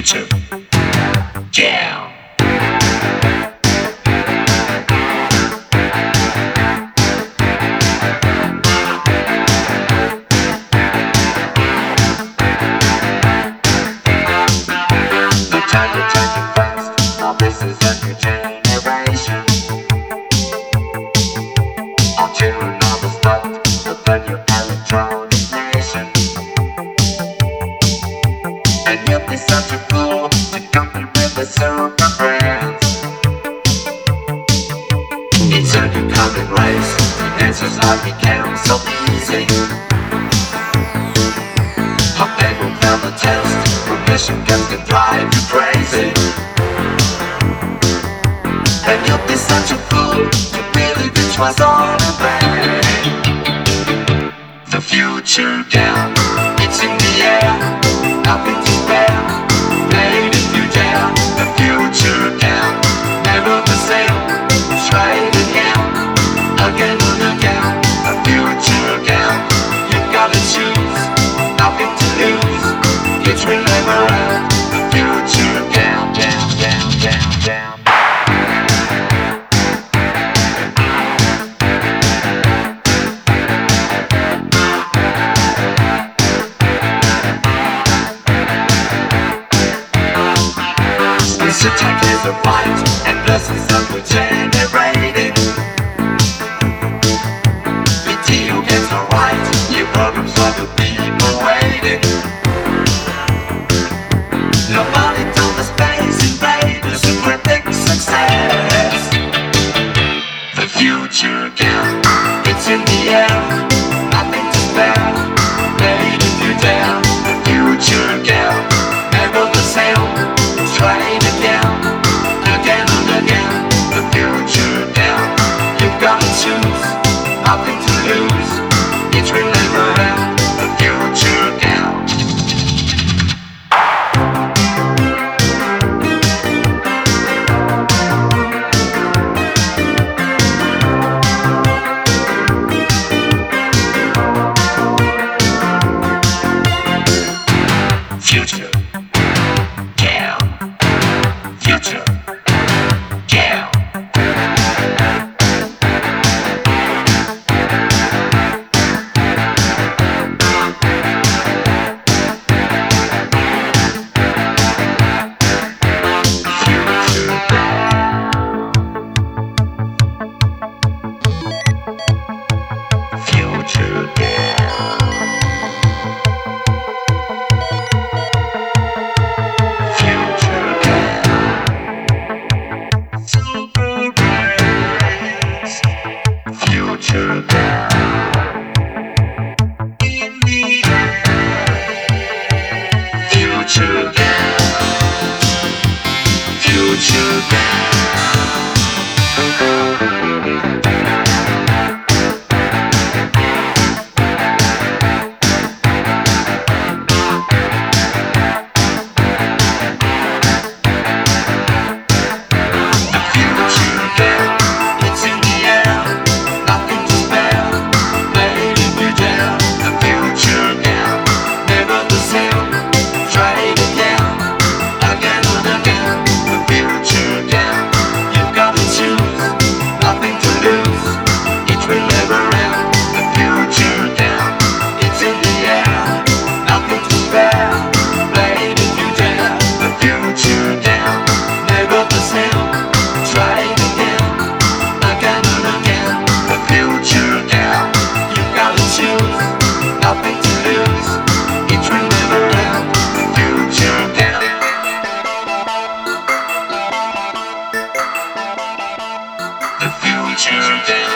future. Yeah. The time is changing fast. Now this is a new generation. Until another start, the new electronic nation. And you'll be such a fool to compete with the super brands. It's a new coming race. The answers have become so easy. How they will fail the test. Permission can drive you crazy. And you'll be such a fool to believe it was all a plan. The future down, it's in the air. Nothing to spare. Play it if you dare. The future down, never the same. Try it again and again. The future down, you've gotta choose. Nothing to lose. It will never end. The future down, down, down, down, down. This attack is a fight, and this is a new generating. Video games are right, new programs for the people waiting. Nobody told the space invaders to predict success. The future down, it's in the air. Nothing to spare, play it if you dare. The future down, never the same. Try it again and again. The future down, you've gotta choose. Nothing to lose, it will never end. The future down. Future down. Future down. Future down. Future down. Super brains. Future down. In the air. Future down. Future down. Nothing to lose, it will never end. The future down. The future down.